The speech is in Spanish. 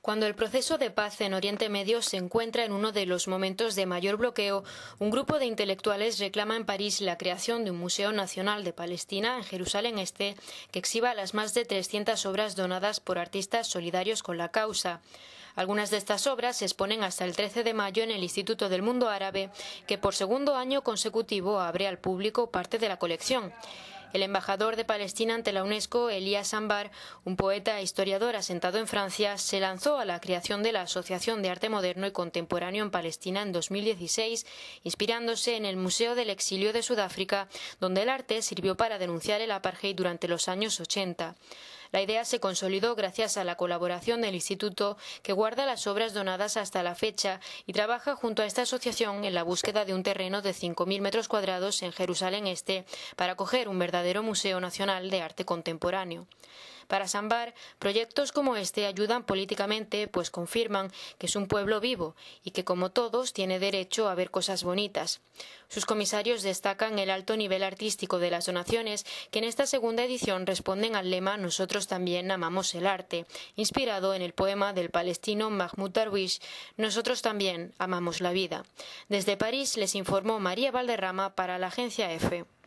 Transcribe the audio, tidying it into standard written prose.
Cuando el proceso de paz en Oriente Medio se encuentra en uno de los momentos de mayor bloqueo, un grupo de intelectuales reclama en París la creación de un Museo Nacional de Palestina en Jerusalén Este que exhiba las más de 300 obras donadas por artistas solidarios con la causa. Algunas de estas obras se exponen hasta el 13 de mayo en el Instituto del Mundo Árabe, que por segundo año consecutivo abre al público parte de la colección. El embajador de Palestina ante la UNESCO, Elías Ambar, un poeta e historiador asentado en Francia, se lanzó a la creación de la Asociación de Arte Moderno y Contemporáneo en Palestina en 2016, inspirándose en el Museo del Exilio de Sudáfrica, donde el arte sirvió para denunciar el apartheid durante los años 80. La idea se consolidó gracias a la colaboración del Instituto, que guarda las obras donadas hasta la fecha y trabaja junto a esta asociación en la búsqueda de un terreno de 5.000 metros cuadrados en Jerusalén Este para acoger un verdadero Museo Nacional de Arte Contemporáneo. Para Sambar, proyectos como este ayudan políticamente, pues confirman que es un pueblo vivo y que, como todos, tiene derecho a ver cosas bonitas. Sus comisarios destacan el alto nivel artístico de las donaciones, que en esta segunda edición responden al lema «Nosotros también amamos el arte», inspirado en el poema del palestino Mahmoud Darwish «Nosotros también amamos la vida». Desde París les informó María Valderrama para la agencia EFE.